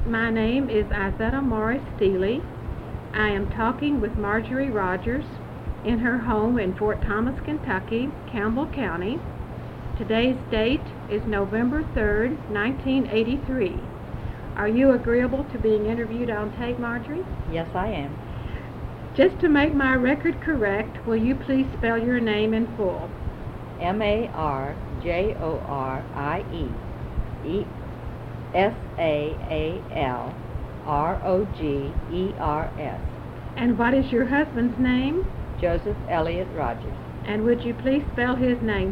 My name is Izetta Morris Steely. I am talking with Marjorie Rogers in her home in Fort Thomas, Kentucky, Campbell County. Today's date is November 3rd, 1983. Are you agreeable to being interviewed on tape, Marjorie? Yes, I am. Just to make my record correct, will you please spell your name in full? Marjorie Saalrogers. And what is your husband's name? Joseph Elliott Rogers. And would you please spell his name?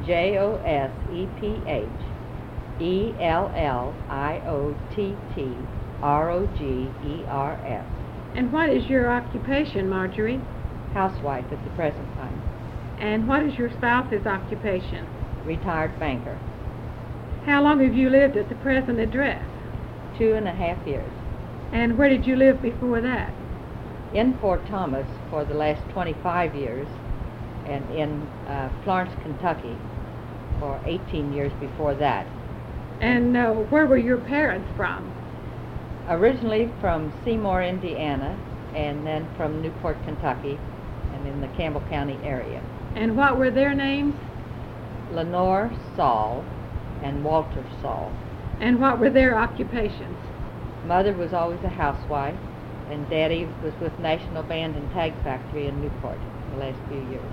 JosephElliottRogers. And what is your occupation, Marjorie? Housewife at the present time. And what is your spouse's occupation? Retired banker. How long have you lived at the present address? 2.5 years. And where did you live before that? In Fort Thomas for the last 25 years, and in Florence, Kentucky for 18 years before that. And where were your parents from? Originally from Seymour, Indiana, and then from Newport, Kentucky, and in the Campbell County area. And what were their names? Lenore Saul and Walter Saul. And what were their occupations? Mother was always a housewife, and Daddy was with National Band and Tag Factory in Newport the last few years.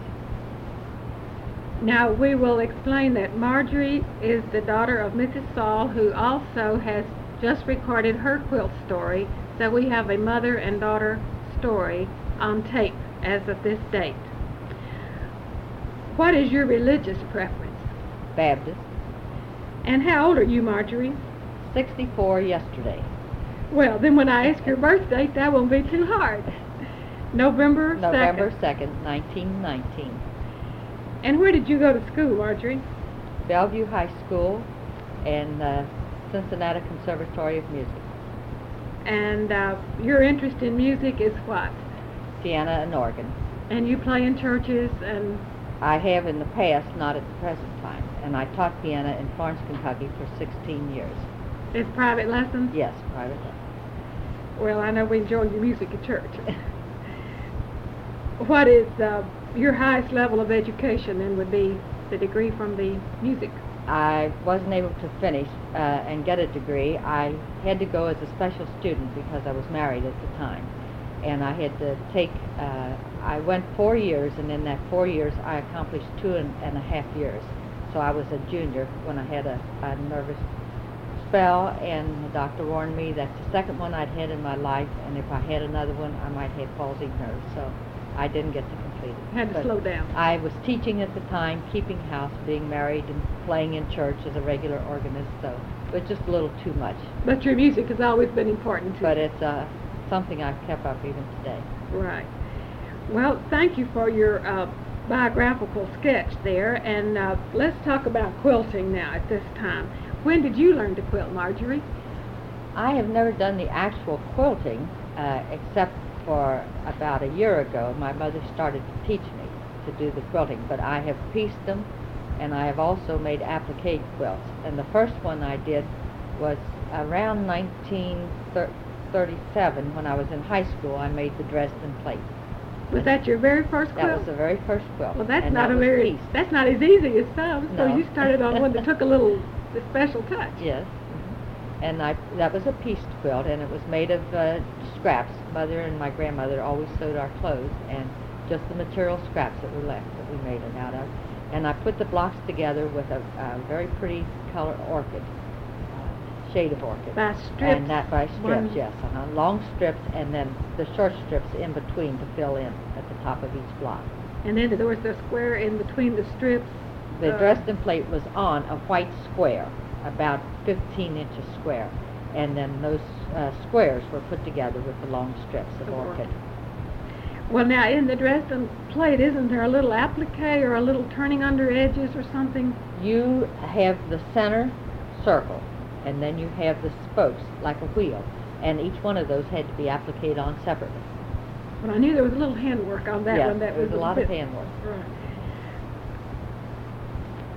Now we will explain that Marjorie is the daughter of Mrs. Saul, who also has just recorded her quilt story, so we have a mother and daughter story on tape as of this date. What is your religious preference? Baptist. And how old are you, Marjorie? 64 yesterday. Well, then when I ask your birth date, that won't be too hard. November 2nd, 1919. And where did you go to school, Marjorie? Bellevue High School and Cincinnati Conservatory of Music. And your interest in music is what? Piano and organ. And you play in churches and... I have in the past, not at the present time. And I taught piano in Florence, Kentucky for 16 years. It's private lessons? Yes, private lessons. Well, I know we enjoy your music at church. What is your highest level of education, then, would be the degree from the music? I wasn't able to finish and get a degree. I had to go as a special student because I was married at the time. And I had to take, I went 4 years, and in that 4 years I accomplished 2.5 years. So I was a junior when I had a nervous spell, and the doctor warned me that's the second one I'd had in my life, and if I had another one I might have palsy nerves, so I didn't get to complete it. Had to slow down. I was teaching at the time, keeping house, being married, and playing in church as a regular organist, so it was just a little too much. But your music has always been important to you. But it's something I've kept up even today. Right. Well, thank you for your biographical sketch there, and let's talk about quilting now at this time. When did you learn to quilt, Marjorie? I have never done the actual quilting except for about a year ago. My mother started to teach me to do the quilting, but I have pieced them, and I have also made applique quilts. And the first one I did was around 1937 when I was in high school. I made the Dresden plate. Was that your very first quilt? That was the very first quilt. Well, that's and not that was pieced. That's not as easy as some. No. So you started on one that took a special touch. Yes. And that was a pieced quilt, and it was made of scraps. Mother and my grandmother always sewed our clothes, and just the material scraps that were left that we made it out of. And I put the blocks together with a very pretty color orchid, shade of orchid. By strips? And that by strips, yes. Long strips, and then the short strips in between to fill in at the top of each block. And then there was a square in between the strips. The Dresden plate was on a white square, about 15 inches square, and then those squares were put together with the long strips of orchid. Well, now in the Dresden plate, isn't there a little applique or a little turning under edges or something? You have the center circle, and then you have the spokes like a wheel, and each one of those had to be appliqued on separately. Well, I knew there was a little handwork on that one. Yes, there was a lot of handwork. Right.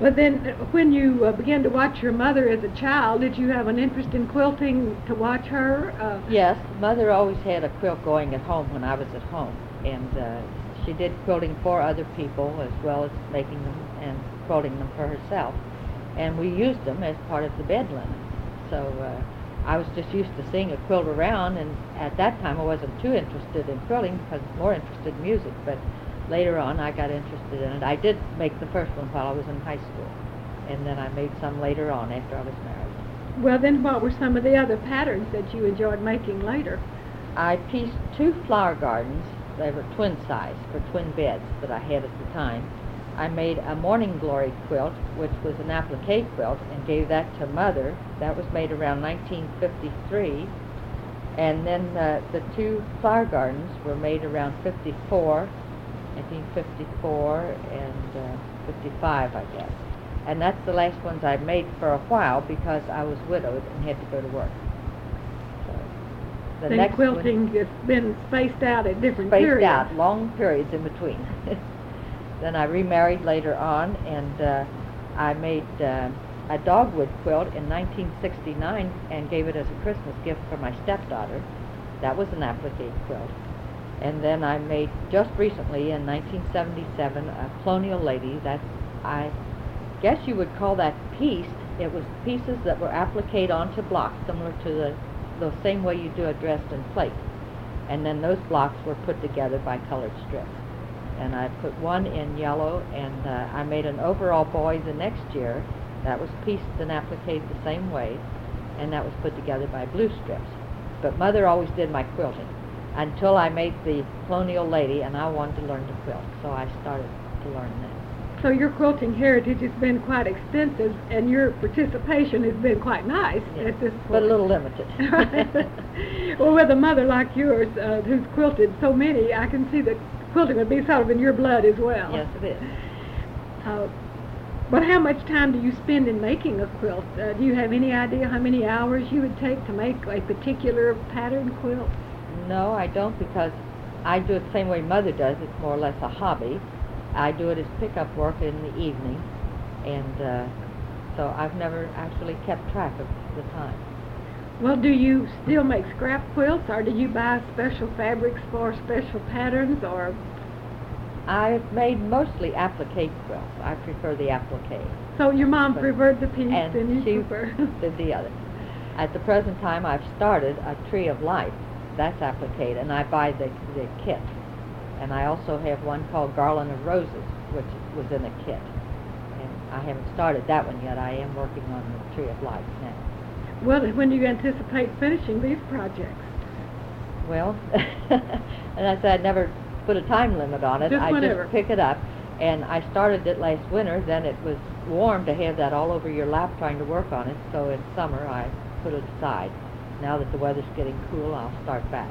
But then, when you began to watch your mother as a child, did you have an interest in quilting to watch her? Yes, Mother always had a quilt going at home when I was at home, and she did quilting for other people as well as making them and quilting them for herself. And we used them as part of the bed linen. So I was just used to seeing a quilt around, and at that time I wasn't too interested in quilting because I was more interested in music, but later on I got interested in it. I did make the first one while I was in high school, and then I made some later on after I was married. Well, then what were some of the other patterns that you enjoyed making later? I pieced 2 flower gardens. They were twin size for twin beds that I had at the time. I made a Morning Glory quilt, which was an applique quilt, and gave that to Mother. That was made around 1953. And then the 2 flower gardens were made around 1954 and 55, I guess. And that's the last ones I made for a while because I was widowed and had to go to work. So the Then next quilting one, has been spaced out at different spaced periods. out, long periods in between. Then I remarried later on, and I made a dogwood quilt in 1969 and gave it as a Christmas gift for my stepdaughter. That was an applique quilt. And then I made just recently in 1977 a colonial lady. I guess you would call that pieced. It was pieces that were appliqued onto blocks, similar to the same way you do a Dresden plate. And then those blocks were put together by colored strips. And I put one in yellow, and I made an overall boy the next year. That was pieced and appliqued the same way, and that was put together by blue strips. But Mother always did my quilting until I made the colonial lady, and I wanted to learn to quilt, so I started to learn that. So your quilting heritage has been quite extensive, and your participation has been quite nice at this point. But a little limited. Well, with a mother like yours, who's quilted so many, I can see that quilting would be sort of in your blood as well. Yes, it is. But how much time do you spend in making a quilt? Do you have any idea how many hours you would take to make a particular pattern quilt? No, I don't, because I do it the same way Mother does. It's more or less a hobby. I do it as pickup work in the evening, and so I've never actually kept track of the time. Well, do you still make scrap quilts, or do you buy special fabrics for special patterns, or? I've made mostly applique quilts. I prefer the applique. So your mom But- preferred the piece, and and she you prefer. did the other. At the present time, I've started a Tree of Life. That's applique, and I buy the kit. And I also have one called Garland of Roses, which was in a kit. And I haven't started that one yet. I am working on the Tree of Life now. Well, when do you anticipate finishing these projects? Well, and I said I'd never put a time limit on it. Just I whenever. just pick it up. And I started it last winter. Then it was warm to have that all over your lap trying to work on it. So in summer I put it aside. Now that the weather's getting cool, I'll start back.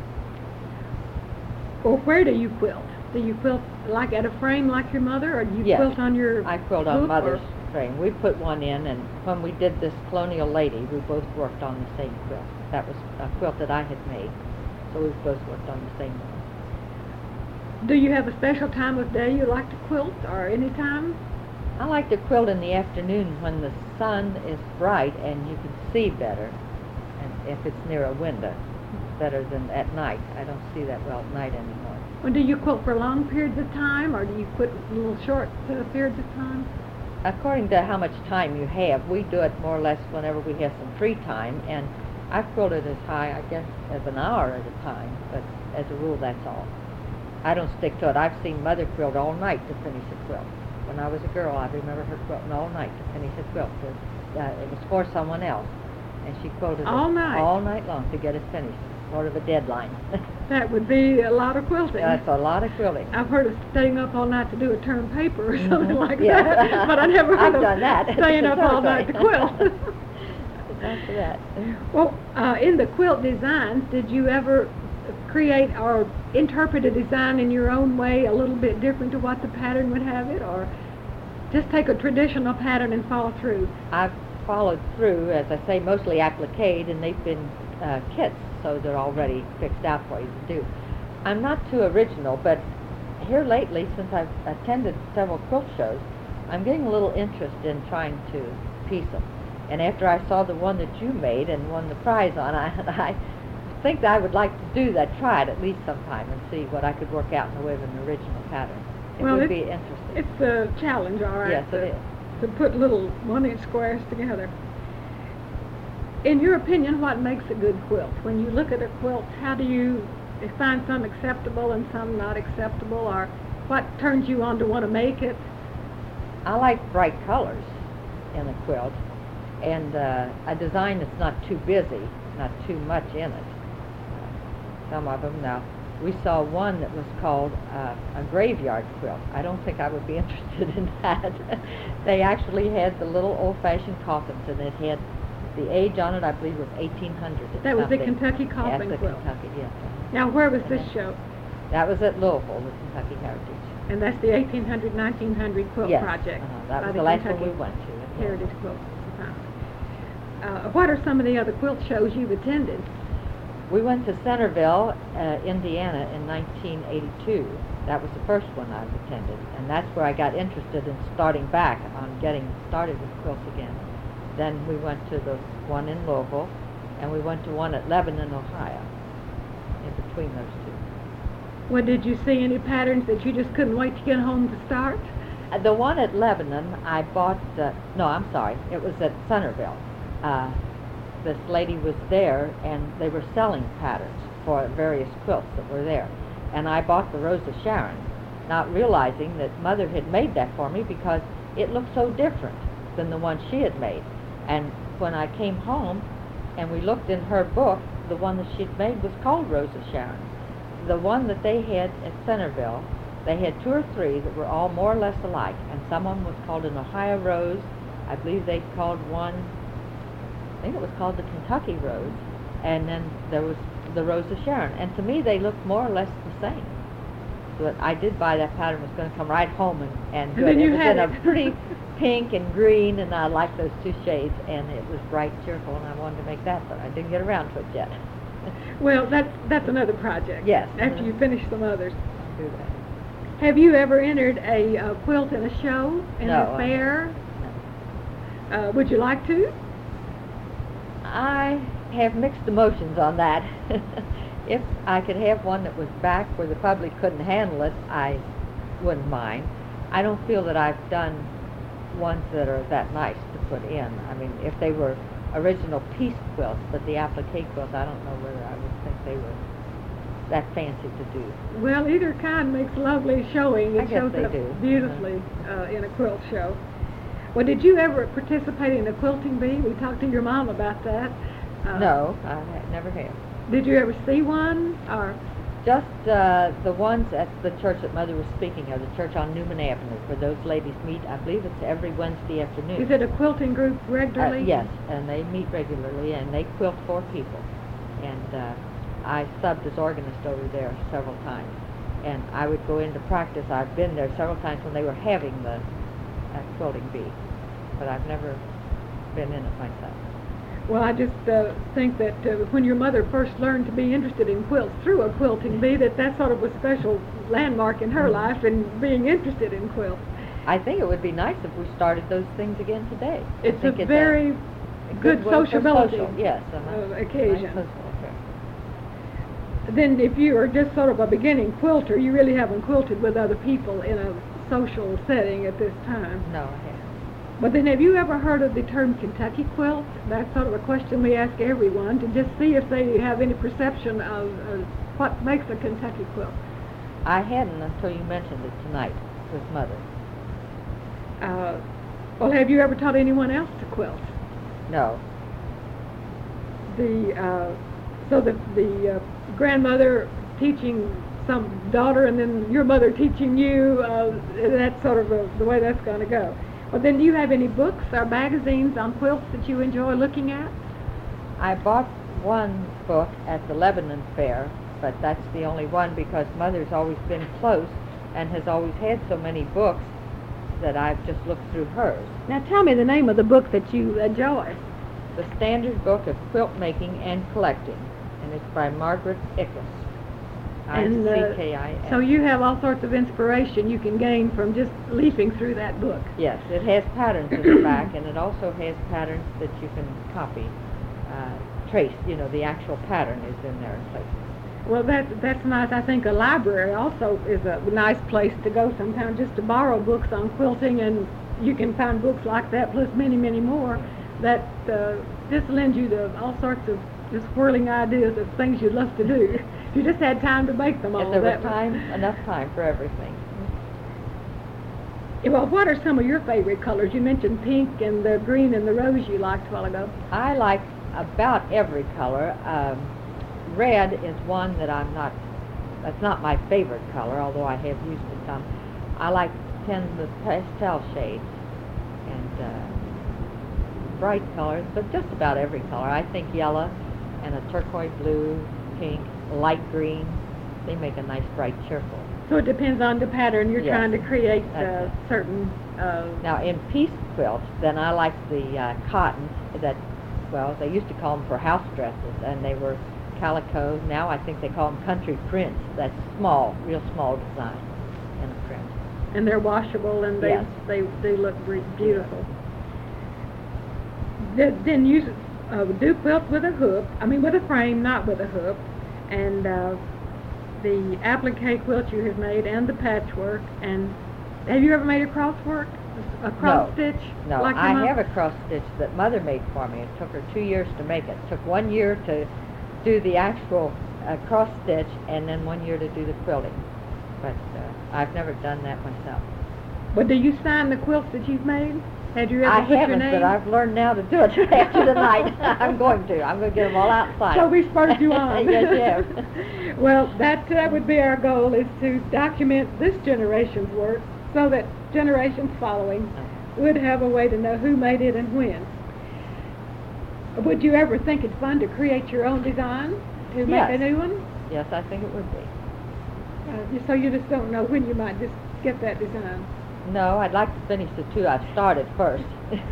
Or where do you quilt? Do you quilt like at a frame like your mother, or do you Yes. quilt on your I quilt on hoop, Mother's or- frame. We put one in, and when we did this colonial lady, we both worked on the same quilt. That was a quilt that I had made, so we both worked on the same one. Do you have a special time of day you like to quilt, or any time? I like to quilt in the afternoon when the sun is bright and you can see better, and if it's near a window, better than at night. I don't see that well at night anymore. Or do you quilt for long periods of time, or do you quilt little short periods of time? According to how much time you have, we do it more or less whenever we have some free time, and I've quilted as high, I guess, as an hour at a time, but as a rule, that's all. I don't stick to it. I've seen Mother quilt all night to finish a quilt. When I was a girl, I remember her quilting all night to finish a quilt. It was for someone else, and she quilted All night? all night long to get it finished, sort of a deadline. That would be a lot of quilting. That's a lot of quilting. I've heard of staying up all night to do a term paper or something like Yeah. that, but I never heard I've of done that. staying up all night to quilt. After that. Well, in the quilt designs, did you ever create or interpret a design in your own way, a little bit different to what the pattern would have it, or just take a traditional pattern and follow through? I've followed through, as I say, mostly appliqued, and they've been kits, so they're already fixed out for you to do. I'm not too original, but here lately, since I've attended several quilt shows, I'm getting a little interest in trying to piece them. And after I saw the one that you made and won the prize on, I think that I would like to do that, try it at least sometime and see what I could work out in the way of an original pattern. It would be interesting. It's a challenge, all right. Yes, it is. To put little 1-inch squares together. In your opinion, what makes a good quilt? When you look at a quilt, how do you find some acceptable and some not acceptable, or what turns you on to want to make it? I like bright colors in a quilt, and a design that's not too busy, not too much in it. Some of them now. We saw one that was called a graveyard quilt. I don't think I would be interested in that. They actually had the little old-fashioned coffins, and it had the age on it, I believe, was 1800. That was the Kentucky coffin quilt. quilt. Kentucky, yes. Now, where was this show? That was at Louisville, the Kentucky Heritage. And that's the 1800, 1900 quilt Yes, project. that was the last one we went to. Heritage Quilt. What are some of the other quilt shows you've attended? We went to Centerville, Indiana in 1982. That was the first one I've attended, and that's where I got interested in starting back on getting started with quilts again. Then we went to the one in Louisville, and we went to one at Lebanon, Ohio, in between those two. Well, did you see any patterns that you just couldn't wait to get home to start? The one at Lebanon, I bought, no, I'm sorry, it was at Centerville. This lady was there, and they were selling patterns for various quilts that were there. And I bought the Rose of Sharon, not realizing that Mother had made that for me because it looked so different than the one she had made. And when I came home and we looked in her book, the one that she'd made was called Rose of Sharon. The one that they had at Centerville, they had 2 or 3 that were all more or less alike, and some of them was called an Ohio Rose. I believe they called one, I think it was called the Kentucky Rose, and then there was the Rose of Sharon. And to me, they looked more or less the same. But I did buy that pattern. Was going to come right home and do it. It was in a pretty pink and green, and I liked those 2 shades, and it was bright, cheerful, and I wanted to make that, but I didn't get around to it yet. Well, that's another project. Yes. After you finish some others. I'll do that. Have you ever entered a quilt in a show, in No, a fair? No. Would you like to? I have mixed emotions on that. If I could have one that was back where the public couldn't handle it, I wouldn't mind. I don't feel that I've done ones that are that nice to put in. I mean, if they were original piece quilts, but the applique quilts, I don't know whether I would think they were that fancy to do. Well, either kind makes lovely showing. I It guess shows they up do. beautifully in a quilt show. Well, did you ever participate in a quilting bee? We talked to your mom about that. No, I never have. Did you ever see one, or? Just the ones at the church that Mother was speaking of, the church on Newman Avenue, where those ladies meet. I believe it's every Wednesday afternoon. Is it a quilting group regularly? Yes, and they meet regularly, and they quilt 4 people. And I subbed as organist over there several times. And I would go in to practice. I've been there several times when they were having the quilting bee, but I've never been in it myself. Well, I just think that when your mother first learned to be interested in quilts through a quilting bee, that sort of a special landmark in her life and being interested in quilts. I think it would be nice if we started those things again today. It's a very good sociability yes, occasion. Nice social affair. Then if you are just sort of a beginning quilter, you really haven't quilted with other people in a social setting at this time. No, I haven't. But then have you ever heard of the term Kentucky quilt? That's sort of a question we ask everyone to just see if they have any perception of what makes a Kentucky quilt. I hadn't until you mentioned it tonight with Mother. Well, have you ever taught anyone else to quilt? No. So the grandmother teaching some daughter and then your mother teaching you, that's sort of the way that's going to go. Well, then do you have any books or magazines on quilts that you enjoy looking at? I bought one book at the Lebanon Fair, but that's the only one because Mother's always been close and has always had so many books that I've just looked through hers. Now tell me the name of the book that you enjoy. The Standard Book of Quilt Making and Collecting, and it's by Margaret Ickes. I-C-K-I-N. So you have all sorts of inspiration you can gain from just leafing through that book. Yes, it has patterns in the back, and it also has patterns that you can copy, trace. The actual pattern is in there in places. Well, that's nice. I think a library also is a nice place to go sometimes just to borrow books on quilting, and you can find books like that plus many, many more that just lend you to all sorts of just whirling ideas of things you'd love to do. If you just had time to make them all. If there was enough time for everything. Well, what are some of your favorite colors? You mentioned pink and the green and the rose you liked a while ago. I like about every color. Red is one that that's not my favorite color, although I have used it some. I like the pastel shades and bright colors, but just about every color. I think yellow and a turquoise blue, pink, light green, they make a nice bright cheerful. So it depends on the pattern you're Yes, trying to create certain... Now in piece quilts, then I like the cottons that, they used to call them for house dresses, and they were calico. Now I think they call them country prints. That's small, real small design in a print. And they're washable, and they look beautiful. Then you do quilt with a hook, with a frame, not with a hook, and the applique quilt you have made, and the patchwork. And have you ever made a cross stitch? No, like I have a cross stitch that Mother made for me. It took her 2 years to make it. It took 1 year to do the actual cross stitch, and then 1 year to do the quilting. But I've never done that myself. But do you sign the quilts that you've made? Have you ever I put your haven't, name? but I've learned now to do it after tonight. I'm going to get them all outside. So we spurred you on. Yes, you have. Well, that would be our goal, is to document this generation's work so that generations following would have a way to know who made it and when. Would you ever think it's fun to create your own design, to make a new one? Yes, I think it would be. So you just don't know when you might just get that design? No, I'd like to finish the two I've started first.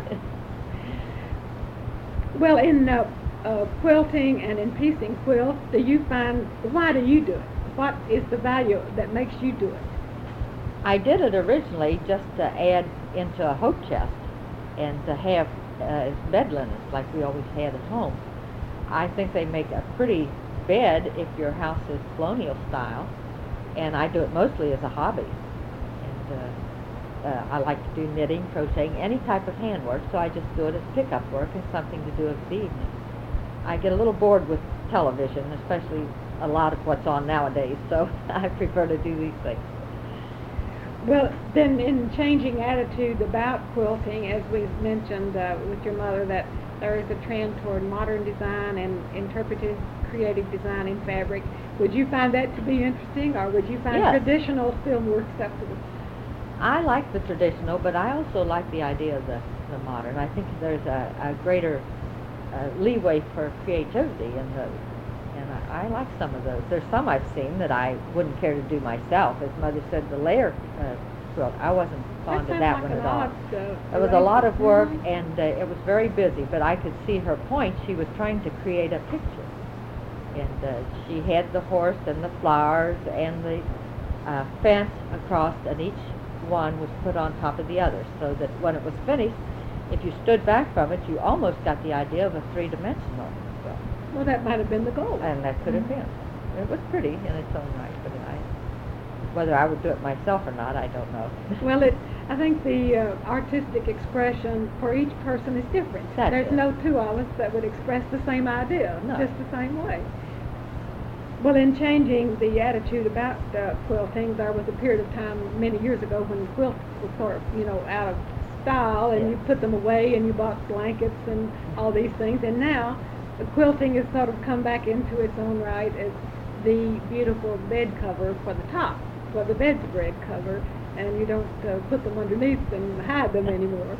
Well, in quilting and in piecing quilts, why do you do it? What is the value that makes you do it? I did it originally just to add into a hope chest and to have as bed linens like we always had at home. I think they make a pretty bed if your house is colonial style, and I do it mostly as a hobby. And I like to do knitting, crocheting, any type of handwork, so I just do it as pickup work and something to do of the evening. I get a little bored with television, especially a lot of what's on nowadays, so I prefer to do these things. Well, then in changing attitude about quilting, as we've mentioned with your mother, that there is a trend toward modern design and interpretive creative design in fabric, would you find that to be interesting, or would you find traditional still more acceptable? I like the traditional, but I also like the idea of the modern. I think there's a greater leeway for creativity in those, and I like some of those. There's some I've seen that I wouldn't care to do myself. As Mother said, the layer quilt, I wasn't fond of that one at all. It was a lot of work, and it was very busy, but I could see her point. She was trying to create a picture, and she had the horse and the flowers and the fence across, and each one was put on top of the other, so that when it was finished, if you stood back from it, you almost got the idea of a three-dimensional quilt. Well, that might have been the goal. And that could have been. It was pretty in its own right, but whether I would do it myself or not, I don't know. Well, I think the artistic expression for each person is different. There's no two of us that would express the same idea, just the same way. Well, in changing the attitude about quilting, there was a period of time many years ago when quilts were sort of, out of style, and you put them away and you bought blankets and all these things. And now, the quilting has sort of come back into its own right as the beautiful bed cover for the top, for the bedspread cover, and you don't put them underneath and hide them anymore.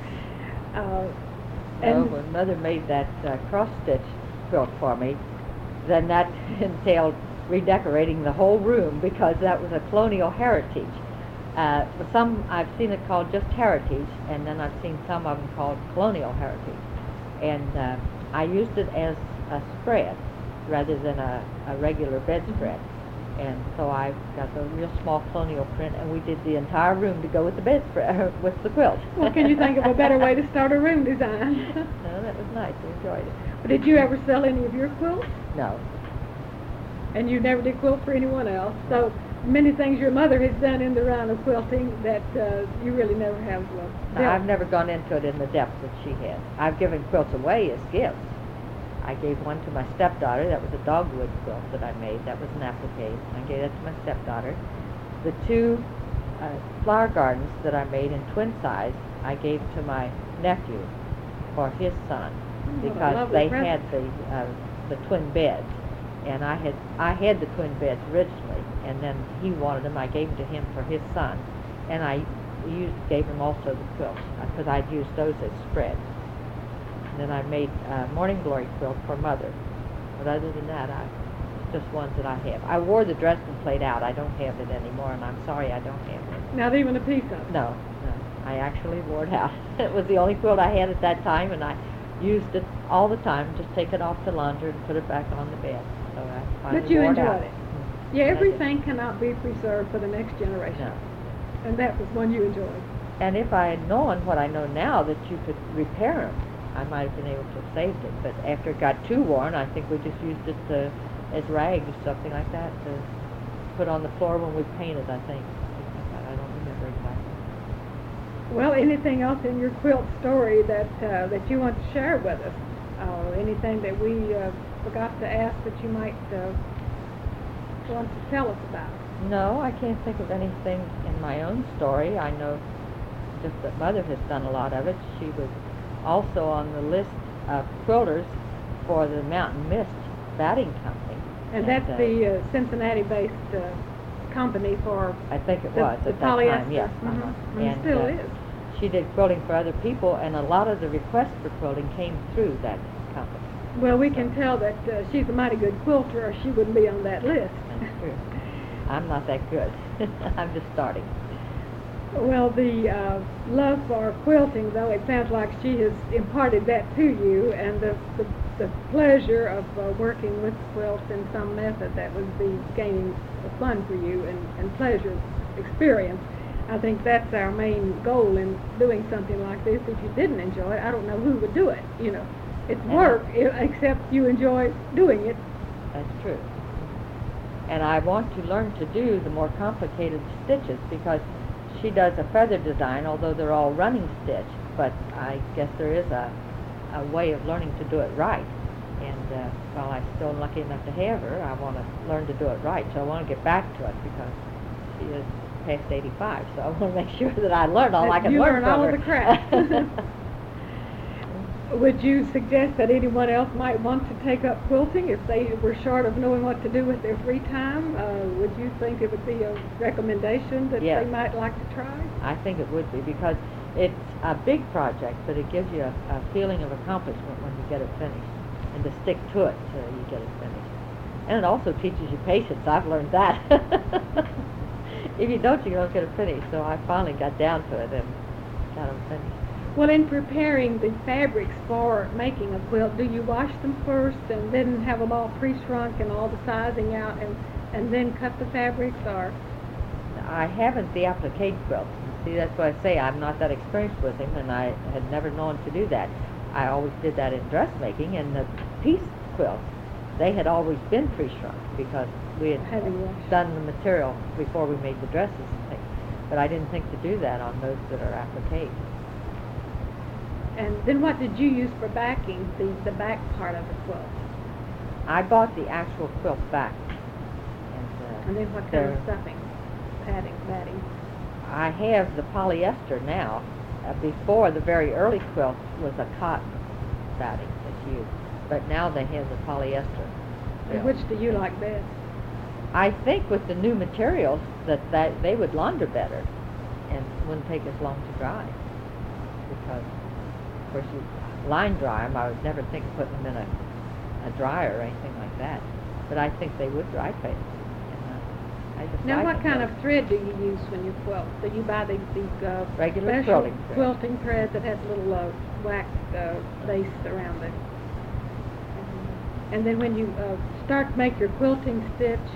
And when Mother made that cross-stitch quilt for me, then that entailed redecorating the whole room, because that was a colonial heritage. For some, I've seen it called just heritage, and then I've seen some of them called colonial heritage. And I used it as a spread rather than a regular bedspread. And so I got the real small colonial print, and we did the entire room to go with the bedspread, with the quilt. Well, can you think of a better way to start a room design? No, that was nice. I enjoyed it. Did you ever sell any of your quilts? No. And you never did quilt for anyone else. So many things your mother has done in the round of quilting that you really never have No, I've dealt. never gone into it in the depth that she has. I've given quilts away as gifts. I gave one to my stepdaughter. That was a dogwood quilt that I made. That was an applique. I gave that to my stepdaughter. The two flower gardens that I made in twin size, I gave to my nephew for his son what a because lovely they present. had the twin beds, and I had the twin beds originally, and then he wanted them. I gave them to him for his son, and I gave him also the quilts because I'd used those as spreads. And then I made Morning Glory quilt for Mother. But other than that, just ones that I have. I wore the dress and played out. I don't have it anymore, and I'm sorry I don't have it. Not even a piece of it? No. I actually wore it out. It was the only quilt I had at that time, and I used it all the time. Just take it off the laundry and put it back on the bed. So I finally But you wore enjoyed out. it. Mhm. Yeah, And I did. everything cannot be preserved for the next generation. No. And that was one you enjoyed. And if I had known what I know now, that you could repair them, I might have been able to have saved it. But after it got too worn, I think we just used it as rags or something like that to put on the floor when we painted, I think. I don't remember exactly. Well, anything else in your quilt story that you want to share with us? Anything that we forgot to ask that you might want to tell us about? No, I can't think of anything in my own story. I know just that Mother has done a lot of it. She was also on the list of quilters for the Mountain Mist batting company. And that's the Cincinnati-based company for I think it the, was the at that polyester. time, yes. Mhm. And it still is. She did quilting for other people, and a lot of the requests for quilting came through that company. Well, we can tell that she's a mighty good quilter, or she wouldn't be on that list. That's true. I'm not that good. I'm just starting. Well, the love for quilting, though, it sounds like she has imparted that to you, and the pleasure of working with quilts in some method that would be gaining fun for you and pleasure experience. I think that's our main goal in doing something like this. If you didn't enjoy it, I don't know who would do it. You know, it's work, except you enjoy doing it. That's true. And I want to learn to do the more complicated stitches because she does a feather design, although they're all running stitch, but I guess there is a way of learning to do it right. And while I'm still lucky enough to have her, I want to learn to do it right. So I want to get back to it because she is past 85, so I want to make sure that I learn all I can learn from all her. of the crafts. Would you suggest that anyone else might want to take up quilting if they were short of knowing what to do with their free time? Would you think it would be a recommendation that Yes. they might like to try? I think it would be because it's a big project, but it gives you a feeling of accomplishment when you get it finished and to stick to it till you get it finished. And it also teaches you patience. I've learned that. If you don't, you don't get it finished. So I finally got down to it and got them finished. Well, in preparing the fabrics for making a quilt, do you wash them first and then have them all pre-shrunk and all the sizing out and then cut the fabrics, or? I haven't the applique quilt. See, that's why I say I'm not that experienced with him, and I had never known to do that. I always did that in dressmaking, and the piece quilts, they had always been pre-shrunk because we had Heavy wash. done the material before we made the dresses and things. But I didn't think to do that on those that are applique. And then what did you use for backing, the back part of the quilt? I bought the actual quilt back. And then what kind they're- of stuffing? Padding, batting? I have the polyester now. Before, the very early quilt was a cotton batting that's used. But now they have the polyester. And which do you like best? I think with the new materials that they would launder better and wouldn't take as long to dry. Because, of course, you line dry them. I would never think of putting them in a dryer or anything like that. But I think they would dry fast. And, I just Now, like what them kind better. of thread do you use when you quilt? Do you buy the Regular special quilting thread. quilting thread that has a little wax base around it? And then when you start to make your quilting stitch,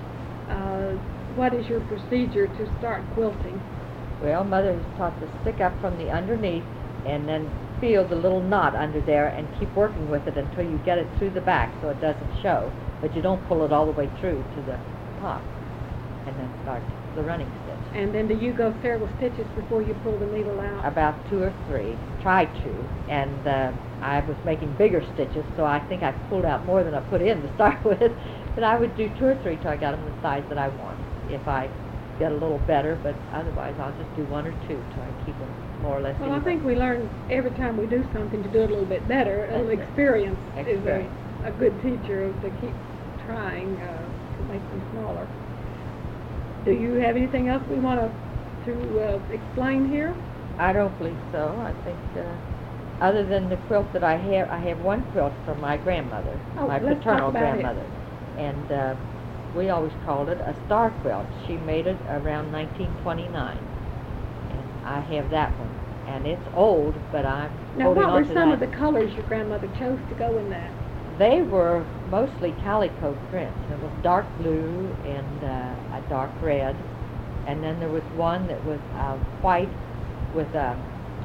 What is your procedure to start quilting? Well, Mother is taught to stick up from the underneath and then feel the little knot under there and keep working with it until you get it through the back so it doesn't show, but you don't pull it all the way through to the top, and then start the running stitch. And then do you go several stitches before you pull the needle out? About 2 or 3, try to, and I was making bigger stitches, so I think I pulled out more than I put in to start with, but I would do 2 or 3 till I got them the size that I want. If I get a little better, but otherwise I'll just do 1 or 2 till I keep them more or less Well, I even. think we learn every time we do something to do it a little bit better. A little experience is a good teacher to keep trying to make them smaller. Do you have anything else we want to explain here? I don't believe so. I think other than the quilt that I have one quilt from my grandmother, my let's paternal talk about grandmother, and we always called it a star quilt. She made it around 1929, and I have that one. And it's old, but I'm Now, holding what on were to some that. of the colors your grandmother chose to go in that? They were mostly calico prints. It was dark blue and a dark red, and then there was one that was white with a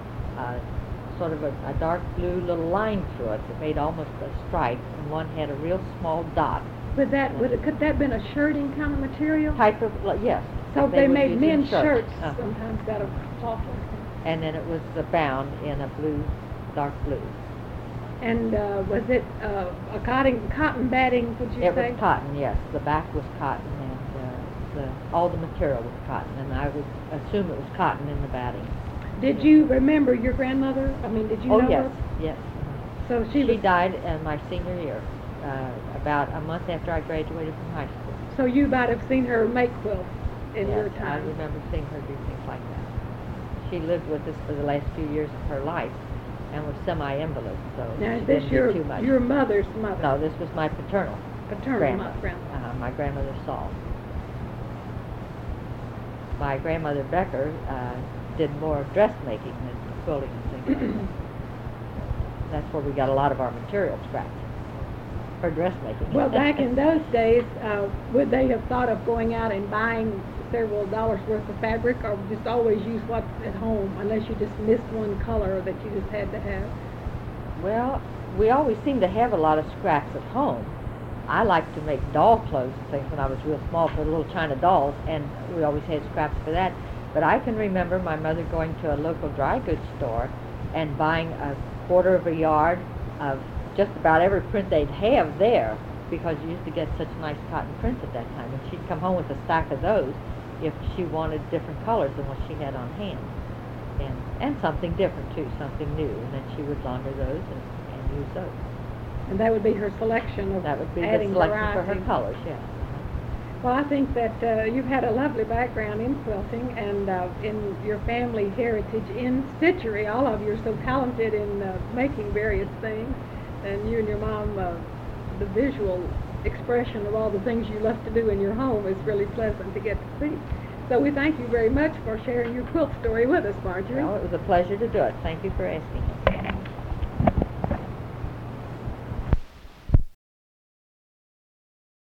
sort of a dark blue little line through it that made almost a stripe, and one had a real small dot. Could that have been a shirting kind of material? Type of, yes. So they would made use in men's shirts Uh-huh. sometimes got a cloth like that. And then it was bound in a blue, dark blue. And was it a cotton batting, would you It say? was cotton, yes. The back was cotton, and all the material was cotton, and I would assume it was cotton in the batting. Did you remember your grandmother? I mean, did you know yes, her? yes. So She was, died in my senior year, about a month after I graduated from high school. so you might have seen her make quilts in Yes, your I time. remember seeing her do things like that. She lived with us for the last few years of her life and was semi-invalid, so Now, she is this didn't do too much. your mother's mother? No, this was my paternal Paternal grandmother. My grandmother Saul. My grandmother Becker did more dressmaking than quilting and things like that. That's where we got a lot of our material scraps for dressmaking. Well, back in those days, would they have thought of going out and buying several dollars worth of fabric, or just always use what's at home, unless you just missed one color that you just had to have? Well, we always seemed to have a lot of scraps at home. I liked to make doll clothes and things when I was real small for little china dolls, and we always had scraps for that. But I can remember my mother going to a local dry goods store and buying a quarter of a yard of just about every print they'd have there, because you used to get such nice cotton prints at that time. And she'd come home with a stack of those if she wanted different colors than what she had on hand. And something different too, something new. And then she would launder those and use those. And that would be her selection of That would be the adding selection variety. for her colors, yes. Well, I think that you've had a lovely background in quilting and in your family heritage in stitchery. All of you are so talented in making various things, and you and your mom, the visual expression of all the things you love to do in your home is really pleasant to get to see. So we thank you very much for sharing your quilt story with us, Marjorie. Well, it was a pleasure to do it. Thank you for asking me.